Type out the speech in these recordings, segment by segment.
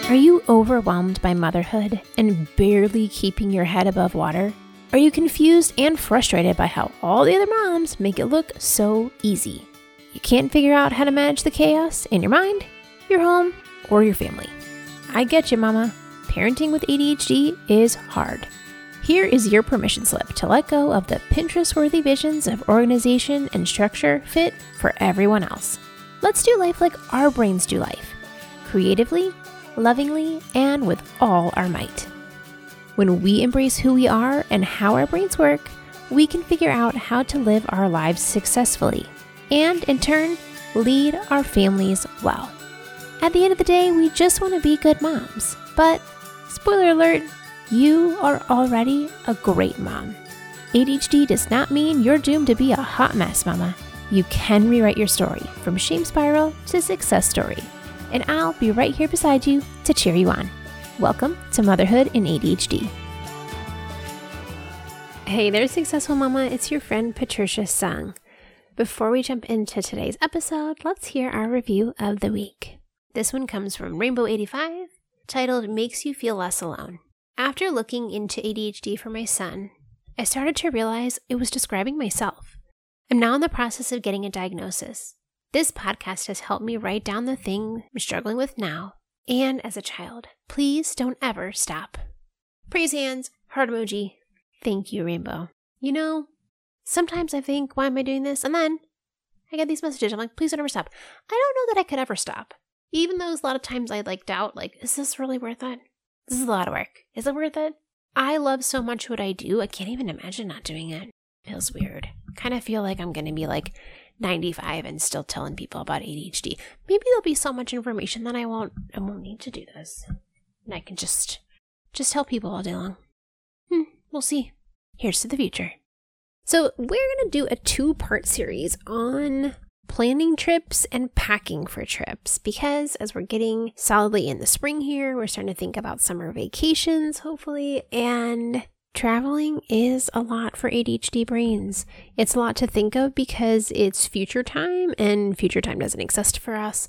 Are you overwhelmed by motherhood and barely keeping your head above water? Are you confused and frustrated by how all the other moms make it look so easy? You can't figure out how to manage the chaos in your mind, your home, or your family. I get you, mama. Parenting with ADHD is hard. Here is your permission slip to let go of the Pinterest-worthy visions of organization and structure fit for everyone else. Let's do life like our brains do life. Creatively, lovingly, and with all our might. When we embrace who we are and how our brains work, we can figure out how to live our lives successfully and, in turn, lead our families well. At the end of the day, we just want to be good moms. But, spoiler alert, you are already a great mom. ADHD does not mean you're doomed to be a hot mess, mama. You can rewrite your story from shame spiral to success story. And I'll be right here beside you to cheer you on. Welcome to Motherhood in ADHD. Hey there, Successful Mama. It's your friend Patricia Sung. Before we jump into today's episode, let's hear our review of the week. This one comes from Rainbow85, titled Makes You Feel Less Alone. After looking into ADHD for my son, I started to realize it was describing myself. I'm now in the process of getting a diagnosis. This podcast has helped me write down the thing I'm struggling with now and as a child. Please don't ever stop. Praise hands, heart emoji. Thank you, Rainbow. You know, sometimes I think, why am I doing this? And then I get these messages. I'm like, please don't ever stop. I don't know that I could ever stop. Even though a lot of times I doubt, is this really worth it? This is a lot of work. Is it worth it? I love so much what I do. I can't even imagine not doing it. It feels weird. Kind of feel like I'm going to be 95 and still telling people about ADHD. Maybe there'll be so much information that I won't need to do this. And I can just tell people all day long. We'll see. Here's to the future. So we're going to do a 2-part series on planning trips and packing for trips, because as we're getting solidly in the spring here, we're starting to think about summer vacations, hopefully, and traveling is a lot for ADHD brains. It's a lot to think of because it's future time, and future time doesn't exist for us.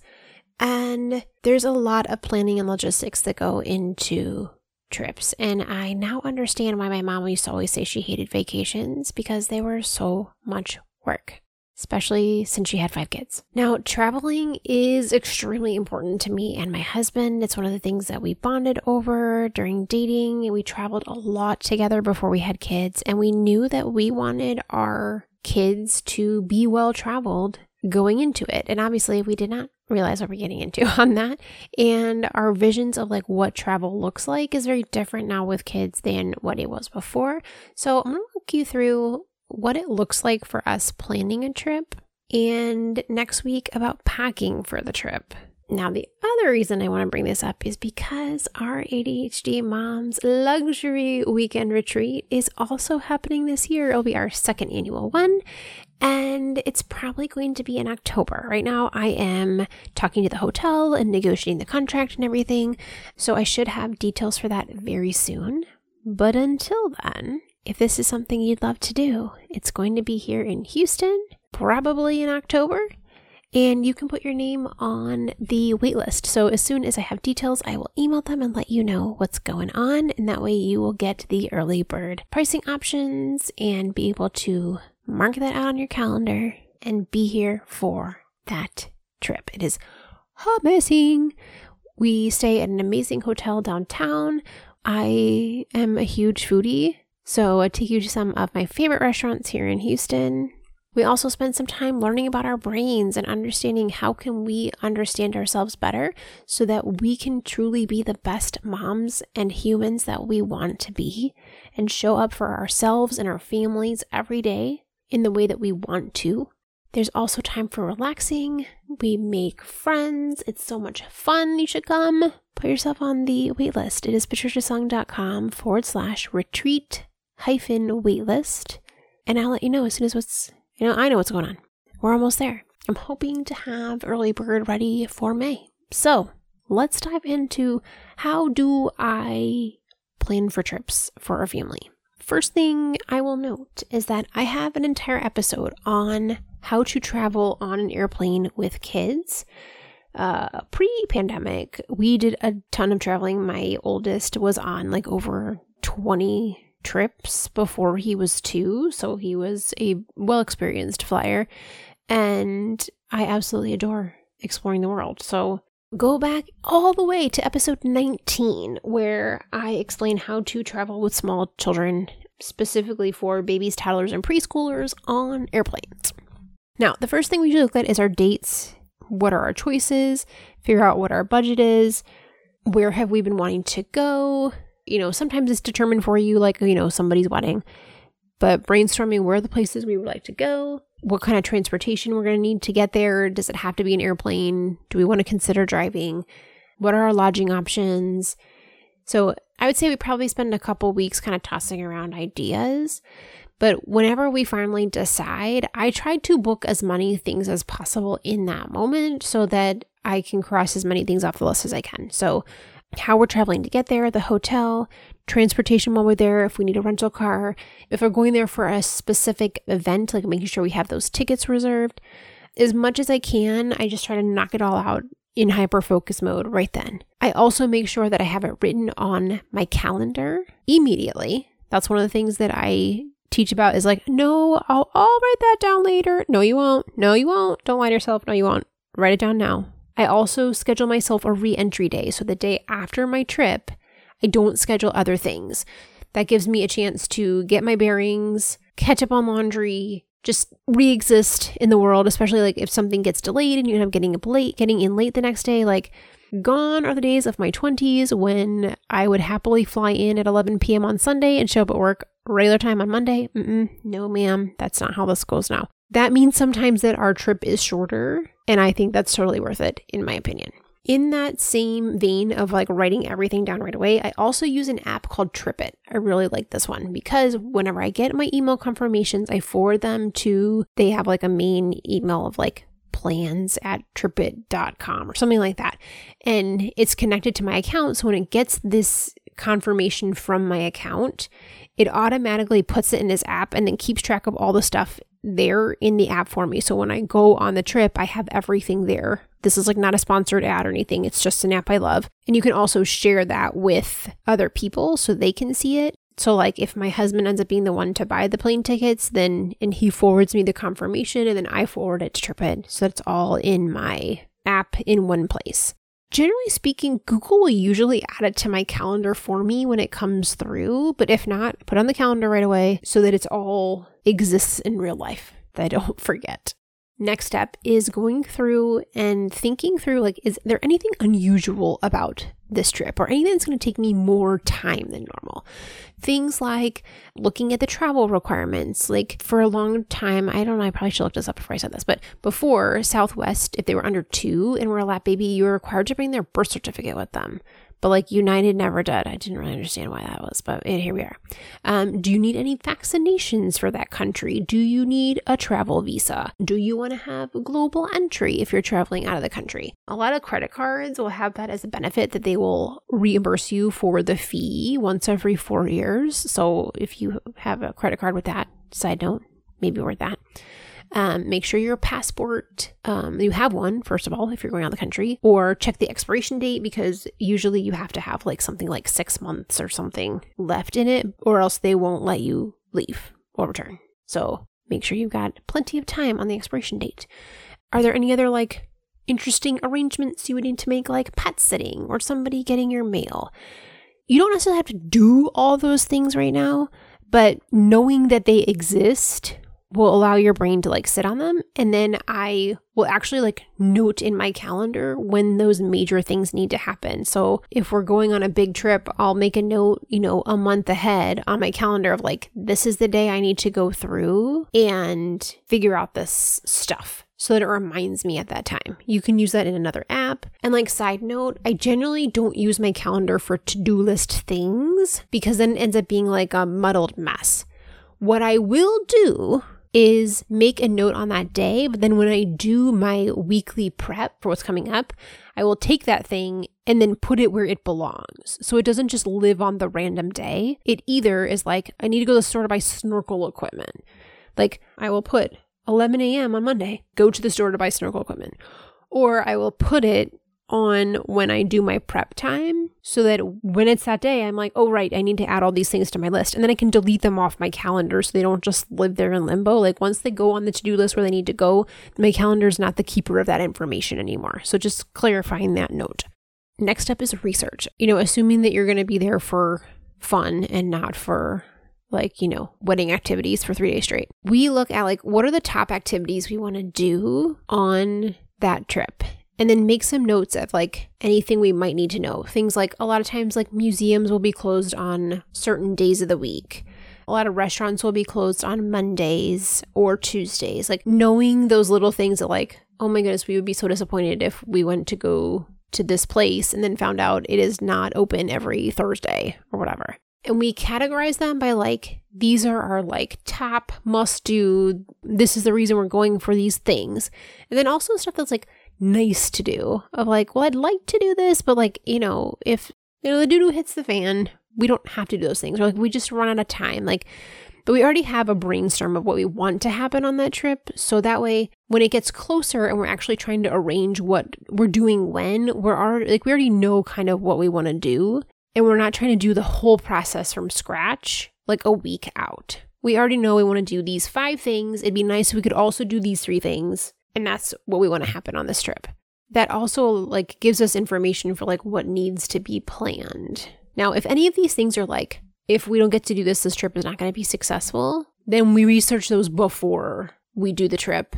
And there's a lot of planning and logistics that go into trips. And I now understand why my mom used to always say she hated vacations, because they were so much work, especially since she had 5 kids. Now, traveling is extremely important to me and my husband. It's one of the things that we bonded over during dating. We traveled a lot together before we had kids, and we knew that we wanted our kids to be well-traveled going into it. And obviously, we did not realize what we're getting into on that. And our visions of what travel looks like is very different now with kids than what it was before. So I'm going to walk you through what it looks like for us planning a trip, and next week about packing for the trip. Now, the other reason I want to bring this up is because our ADHD Moms Luxury Weekend Retreat is also happening this year. It'll be our 2nd annual one, and it's probably going to be in October. Right now, I am talking to the hotel and negotiating the contract and everything, so I should have details for that very soon. But until then, if this is something you'd love to do, it's going to be here in Houston, probably in October, and you can put your name on the wait list. So as soon as I have details, I will email them and let you know what's going on, and that way you will get the early bird pricing options and be able to mark that out on your calendar and be here for that trip. It is amazing. We stay at an amazing hotel downtown. I am a huge foodie, so I take you to some of my favorite restaurants here in Houston. We also spend some time learning about our brains and understanding how can we understand ourselves better so that we can truly be the best moms and humans that we want to be and show up for ourselves and our families every day in the way that we want to. There's also time for relaxing. We make friends. It's so much fun. You should come. Put yourself on the wait list. It is patriciasung.com/retreat-waitlist. And I'll let you know as soon as I know what's going on. We're almost there. I'm hoping to have early bird ready for May. So let's dive into how do I plan for trips for our family. First thing I will note is that I have an entire episode on how to travel on an airplane with kids. Pre-pandemic, we did a ton of traveling. My oldest was on like over 20 trips before he was 2, so he was a well-experienced flyer, and I absolutely adore exploring the world. So go back all the way to episode 19, where I explain how to travel with small children, specifically for babies, toddlers, and preschoolers on airplanes. Now, the first thing we should look at is our dates. What are our choices? Figure out what our budget is. Where have we been wanting to go? Sometimes it's determined for you, like, somebody's wedding. But brainstorming where are the places we would like to go? What kind of transportation we're going to need to get there? Does it have to be an airplane? Do we want to consider driving? What are our lodging options? So I would say we probably spend a couple weeks kind of tossing around ideas. But whenever we finally decide, I try to book as many things as possible in that moment so that I can cross as many things off the list as I can. So how we're traveling to get there, the hotel, transportation while we're there, if we need a rental car, if we're going there for a specific event, like making sure we have those tickets reserved. As much as I can, I just try to knock it all out in hyper-focus mode right then. I also make sure that I have it written on my calendar immediately. That's one of the things that I teach about is like, no, I'll write that down later. No, you won't. No, you won't. Don't lie to yourself. No, you won't. Write it down now. I also schedule myself a re-entry day. So the day after my trip, I don't schedule other things. That gives me a chance to get my bearings, catch up on laundry, just re-exist in the world, especially like if something gets delayed and you end up getting in late the next day. Like, gone are the days of my 20s when I would happily fly in at 11 p.m. on Sunday and show up at work regular time on Monday. No, ma'am, that's not how this goes now. That means sometimes that our trip is shorter, and I think that's totally worth it, in my opinion. In that same vein of like writing everything down right away, I also use an app called TripIt. I really like this one because whenever I get my email confirmations, I forward them to, they have like a main email of like plans@tripit.com or something like that. And it's connected to my account. So when it gets this confirmation from my account, it automatically puts it in this app and then keeps track of all the stuff there in the app for me. So when I go on the trip, I have everything there. This is like not a sponsored ad or anything. It's just an app I love. And you can also share that with other people so they can see it. So like if my husband ends up being the one to buy the plane tickets, and he forwards me the confirmation and then I forward it to TripIt. So it's all in my app in one place. Generally speaking, Google will usually add it to my calendar for me when it comes through. But if not, put it on the calendar right away so that it's all exists in real life, that I don't forget. Next step is going through and thinking through, like, is there anything unusual about this trip or anything that's going to take me more time than normal? Things like looking at the travel requirements. Like for a long time, I don't know, I probably should look this up before I said this, but before Southwest, if they were under 2 and were a lap baby, you were required to bring their birth certificate with them. But like United never did. I didn't really understand why that was, but here we are. Do you need any vaccinations for that country? Do you need a travel visa? Do you want to have global entry if you're traveling out of the country? A lot of credit cards will have that as a benefit that they will reimburse you for the fee once every 4 years. So if you have a credit card with that, side note, maybe worth that. Make sure your passport, you have one, first of all, if you're going out of the country, or check the expiration date because usually you have to have like something like 6 months or something left in it, or else they won't let you leave or return. So make sure you've got plenty of time on the expiration date. Are there any other like interesting arrangements you would need to make, like pet sitting or somebody getting your mail? You don't necessarily have to do all those things right now, but knowing that they exist will allow your brain to like sit on them. And then I will actually like note in my calendar when those major things need to happen. So if we're going on a big trip, I'll make a note, a month ahead on my calendar of like, this is the day I need to go through and figure out this stuff so that it reminds me at that time. You can use that in another app. And like side note, I generally don't use my calendar for to-do list things because then it ends up being like a muddled mess. What I will do is make a note on that day, but then when I do my weekly prep for what's coming up, I will take that thing and then put it where it belongs. So it doesn't just live on the random day. It either is like, I need to go to the store to buy snorkel equipment. Like I will put 11 a.m. on Monday, go to the store to buy snorkel equipment. or I will put it on when I do my prep time so that when it's that day, I'm like, oh, right, I need to add all these things to my list. And then I can delete them off my calendar so they don't just live there in limbo. Like once they go on the to-do list where they need to go, my calendar is not the keeper of that information anymore. So just clarifying that note. Next up is research. Assuming that you're going to be there for fun and not for wedding activities for 3 days straight. We look at what are the top activities we want to do on that trip? And then make some notes of anything we might need to know. Things like a lot of times museums will be closed on certain days of the week. A lot of restaurants will be closed on Mondays or Tuesdays. Knowing those little things that oh my goodness, we would be so disappointed if we went to go to this place and then found out it is not open every Thursday or whatever. And we categorize them by these are our top must do. This is the reason we're going for these things. And then also stuff that's nice to do of well, I'd like to do this, but if the doo-doo hits the fan, we don't have to do those things. Or we just run out of time. But we already have a brainstorm of what we want to happen on that trip. So that way, when it gets closer and we're actually trying to arrange what we're doing when, we already know kind of what we want to do. And we're not trying to do the whole process from scratch, a week out. We already know we want to do these 5 things. It'd be nice if we could also do these 3 things. And that's what we want to happen on this trip. That also gives us information for what needs to be planned. Now, if any of these things are if we don't get to do this trip is not going to be successful, then we research those before we do the trip.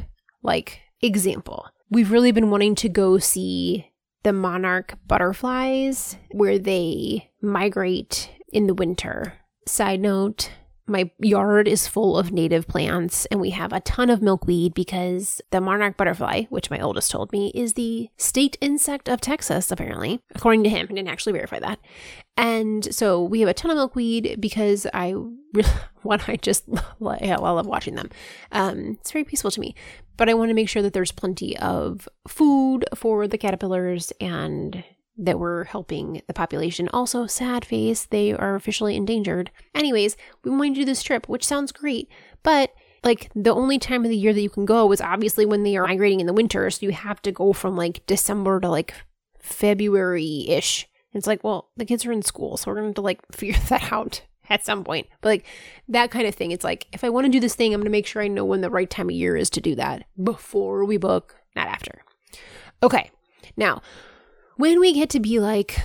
Example, we've really been wanting to go see the monarch butterflies where they migrate in the winter. Side note, my yard is full of native plants and we have a ton of milkweed because the monarch butterfly, which my oldest told me, is the state insect of Texas, apparently, according to him. I didn't actually verify that. And so we have a ton of milkweed because I love watching them. It's very peaceful to me. But I want to make sure that there's plenty of food for the caterpillars and that we're helping the population. Also, sad face, they are officially endangered. Anyways, we want to do this trip, which sounds great, but the only time of the year that you can go is obviously when they are migrating in the winter, so you have to go from December to February-ish. It's well, the kids are in school, so we're going to figure that out at some point. But that kind of thing, it's if I want to do this thing, I'm going to make sure I know when the right time of year is to do that before we book, not after. Okay, now, when we get to be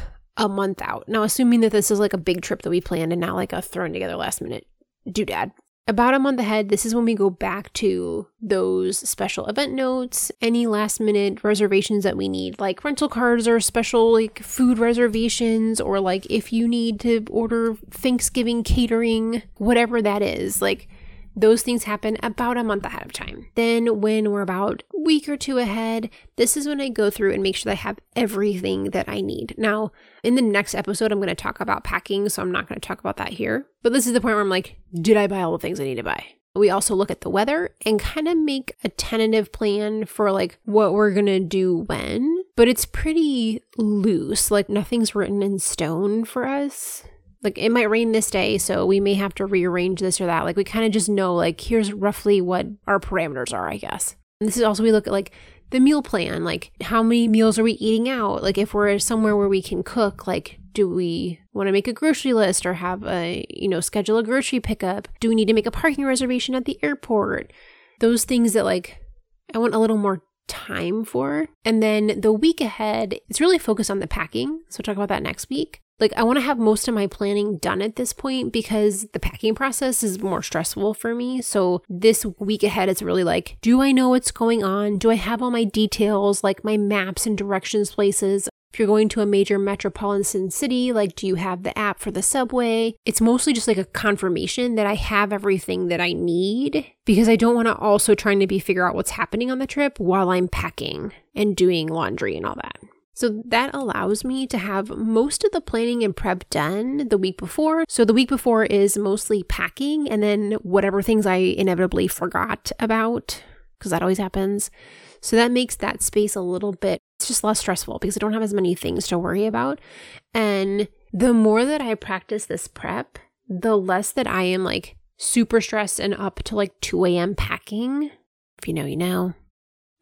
a month out, now assuming that this is a big trip that we planned and not a thrown together last minute doodad, about a month ahead, this is when we go back to those special event notes, any last minute reservations that we need, rental cars or special food reservations, or if you need to order Thanksgiving catering, whatever that is, those things happen about a month ahead of time. Then when we're about a week or 2 ahead, this is when I go through and make sure that I have everything that I need. Now, in the next episode, I'm going to talk about packing, so I'm not going to talk about that here. But this is the point where I'm did I buy all the things I need to buy? We also look at the weather and kind of make a tentative plan for what we're going to do when. But it's pretty loose. Nothing's written in stone for us. It might rain this day, so we may have to rearrange this or that. We kind of just know, here's roughly what our parameters are, I guess. And this is also, we look at, the meal plan. How many meals are we eating out? If we're somewhere where we can cook, do we want to make a grocery list or have schedule a grocery pickup? Do we need to make a parking reservation at the airport? Those things that, I want a little more time for. And then the week ahead, it's really focused on the packing. So we'll talk about that next week. I want to have most of my planning done at this point because the packing process is more stressful for me. So this week ahead, it's really do I know what's going on? Do I have all my details, my maps and directions places? If you're going to a major metropolitan city, do you have the app for the subway? It's mostly just a confirmation that I have everything that I need because I don't want to also trying to figure out what's happening on the trip while I'm packing and doing laundry and all that. So that allows me to have most of the planning and prep done the week before. So the week before is mostly packing and then whatever things I inevitably forgot about, because that always happens. So that makes that space a little bit, it's just less stressful because I don't have as many things to worry about. And the more that I practice this prep, the less that I am super stressed and up to 2 a.m. packing. If you know, you know. But yeah.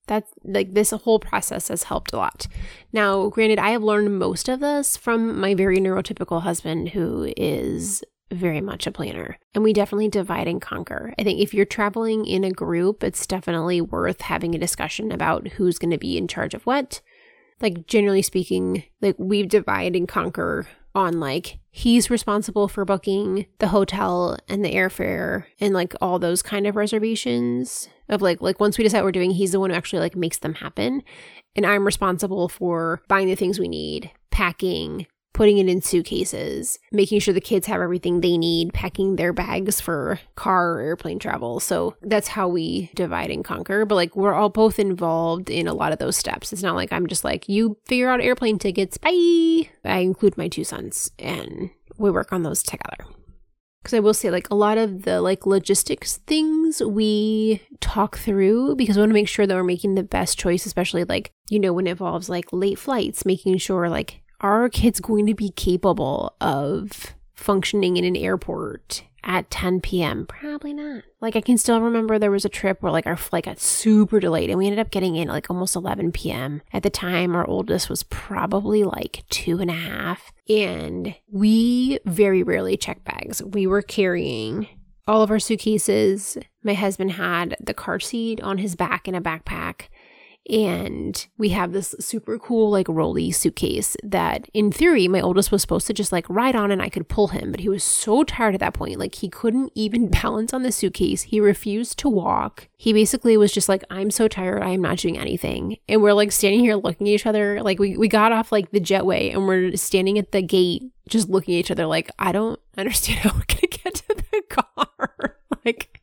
That's like this whole process has helped a lot. Now, granted, I have learned most of this from my very neurotypical husband, who is very much a planner. And we definitely divide and conquer. I think if you're traveling in a group, it's definitely worth having a discussion about who's going to be in charge of what. Like, generally speaking, like, we divide and conquer on, like, he's responsible for booking the hotel and the airfare and, like, all those kind of reservations of, like once we decide what we're doing, he's the one who actually, like, makes them happen. And I'm responsible for buying the things we need, packing, putting it in suitcases, making sure the kids have everything they need, packing their bags for car or airplane travel. So that's how we divide and conquer. But like, we're all both involved in a lot of those steps. It's not like I'm just like, you figure out airplane tickets, bye. I include my 2 sons and we work on those together. Because I will say, like, a lot of the, like, logistics things we talk through because we want to make sure that we're making the best choice, especially, like, you know, when it involves, like, late flights, making sure, like, are kids going to be capable of functioning in an airport at 10 p.m.? Probably not. Like, I can still remember there was a trip where, like, our flight got super delayed and we ended up getting in at, like, almost 11 p.m. At the time, our oldest was probably, like, 2.5. And we very rarely check bags. We were carrying all of our suitcases. My husband had the car seat on his back in a backpack. And we have this super cool, like, rolly suitcase that, in theory, my oldest was supposed to just, like, ride on and I could pull him. But he was so tired at that point. Like, he couldn't even balance on the suitcase. He refused to walk. He basically was just like, I'm so tired. I am not doing anything. And we're, like, standing here looking at each other. Like, we got off, like, the jetway and we're standing at the gate just looking at each other like, I don't understand how we're going to get to the car. Like,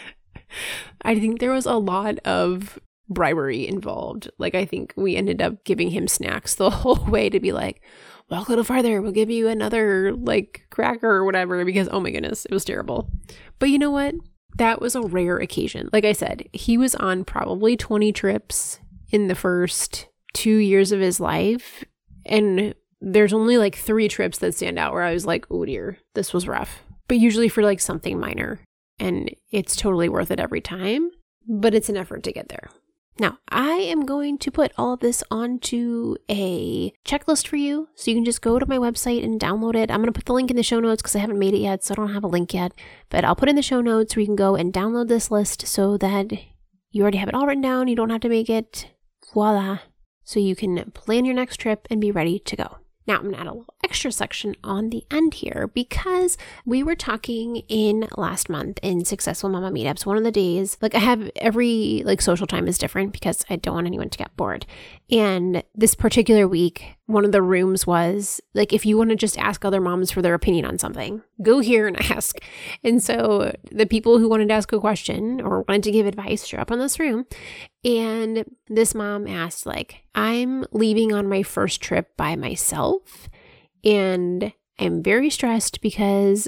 I think there was a lot of bribery involved. Like, I think we ended up giving him snacks the whole way to be like, walk a little farther, we'll give you another, like, cracker or whatever, because, oh my goodness, it was terrible. But you know what? That was a rare occasion. Like I said, he was on probably 20 trips in the first 2 years of his life. And there's only like 3 trips that stand out where I was like, oh dear, this was rough. But usually for like something minor. And it's totally worth it every time. But it's an effort to get there. Now, I am going to put all of this onto a checklist for you, so you can just go to my website and download it. I'm going to put the link in the show notes because I haven't made it yet, so I don't have a link yet. But I'll put in the show notes where you can go and download this list so that you already have it all written down. You don't have to make it. Voila. So you can plan your next trip and be ready to go. Now, I'm going to add a little extra section on the end here because we were talking in last month in Successful Mama Meetups. One of the days, like, I have every, like, social time is different because I don't want anyone to get bored. And this particular week, one of the rooms was, like, if you want to just ask other moms for their opinion on something, go here and ask. And so the people who wanted to ask a question or wanted to give advice show up in this room. And this mom asked, like, I'm leaving on my first trip by myself and I'm very stressed because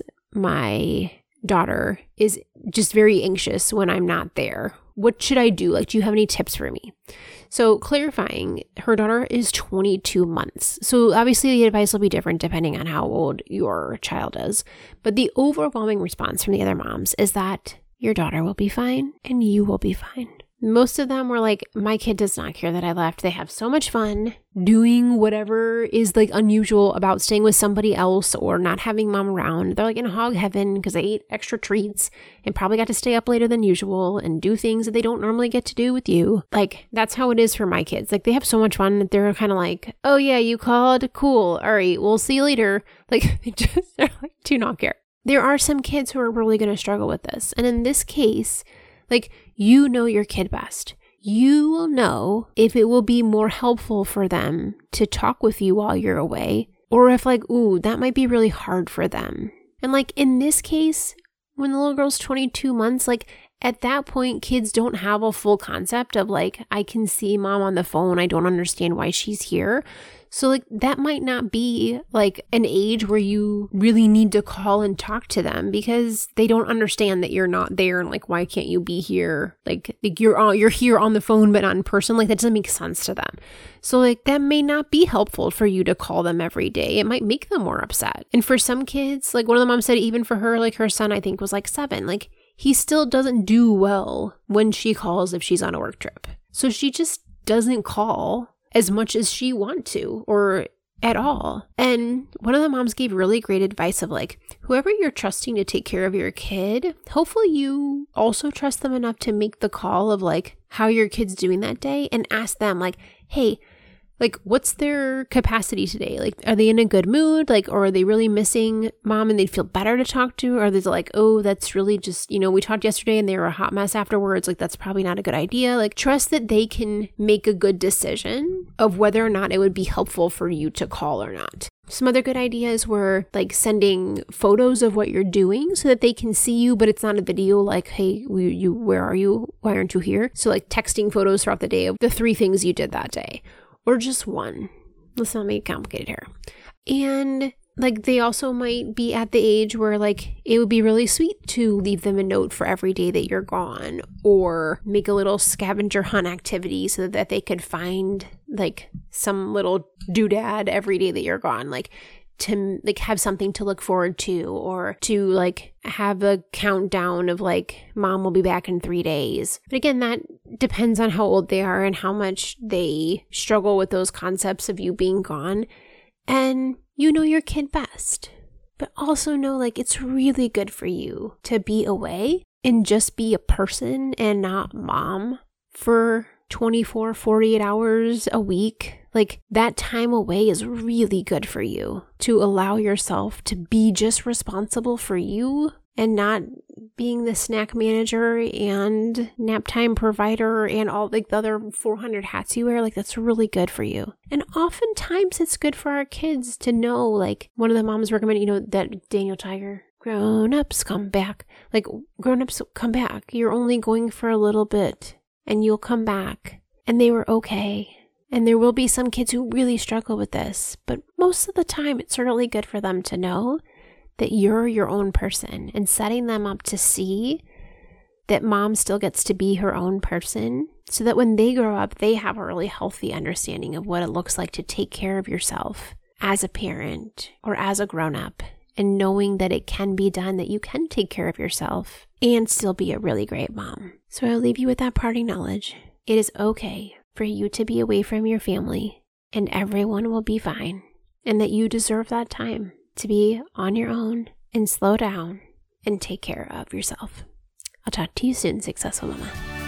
my daughter is just very anxious when I'm not there. What should I do? Like, do you have any tips for me? So clarifying, her daughter is 22 months. So obviously the advice will be different depending on how old your child is. But the overwhelming response from the other moms is that your daughter will be fine and you will be fine. Most of them were like, my kid does not care that I left. They have so much fun doing whatever is, like, unusual about staying with somebody else or not having mom around. They're like in hog heaven because they ate extra treats and probably got to stay up later than usual and do things that they don't normally get to do with you. Like, that's how it is for my kids. Like, they have so much fun that they're kind of like, oh yeah, you called? Cool. All right, we'll see you later. Like, they're like, do not care. There are some kids who are really going to struggle with this. And in this case, like, you know your kid best. You will know if it will be more helpful for them to talk with you while you're away, or if, like, ooh, that might be really hard for them. And, like, in this case, when the little girl's 22 months, like, at that point, kids don't have a full concept of, like, I can see mom on the phone. I don't understand why she's here. So, like, that might not be, like, an age where you really need to call and talk to them because they don't understand that you're not there and, like, why can't you be here? Like you're here on the phone but not in person. Like, that doesn't make sense to them. So, like, that may not be helpful for you to call them every day. It might make them more upset. And for some kids, like, one of the moms said even for her, like, her son, I think, was, like, 7. Like, he still doesn't do well when she calls if she's on a work trip. So she just doesn't call as much as she wants to or at all. And one of the moms gave really great advice of like, whoever you're trusting to take care of your kid, hopefully you also trust them enough to make the call of like how your kid's doing that day and ask them like, hey, like, what's their capacity today? Like, are they in a good mood? Like, or are they really missing mom and they'd feel better to talk to? Or are they like, oh, that's really just, we talked yesterday and they were a hot mess afterwards. Like, that's probably not a good idea. Like, trust that they can make a good decision of whether or not it would be helpful for you to call or not. Some other good ideas were like sending photos of what you're doing so that they can see you, but it's not a video like, hey, where are you? Why aren't you here? So like texting photos throughout the day of the 3 things you did that day. Or just one. Let's not make it complicated here. And like they also might be at the age where like it would be really sweet to leave them a note for every day that you're gone, or make a little scavenger hunt activity so that they could find like some little doodad every day that you're gone, like to like have something to look forward to, or to like have a countdown of like mom will be back in 3 days. But again, that depends on how old they are and how much they struggle with those concepts of you being gone. And you know your kid best, but also know like it's really good for you to be away and just be a person and not mom for 24, 48 hours a week. Like that time away is really good for you to allow yourself to be just responsible for you and not being the snack manager and nap time provider and all like the other 400 hats you wear. Like that's really good for you. And oftentimes it's good for our kids to know, like one of the moms recommended, that Daniel Tiger, grown-ups come back. Like grown-ups come back. You're only going for a little bit and you'll come back. And they were okay. And there will be some kids who really struggle with this, but most of the time it's really good for them to know that you're your own person, and setting them up to see that mom still gets to be her own person so that when they grow up, they have a really healthy understanding of what it looks like to take care of yourself as a parent or as a grown-up, and knowing that it can be done, that you can take care of yourself and still be a really great mom. So I'll leave you with that parting knowledge. It is okay for you to be away from your family, and everyone will be fine, and that you deserve that time to be on your own and slow down and take care of yourself. I'll talk to you soon, Successful Mama.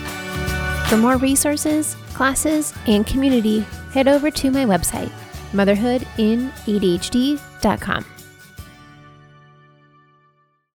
For more resources, classes, and community, head over to my website, motherhoodinadhd.com.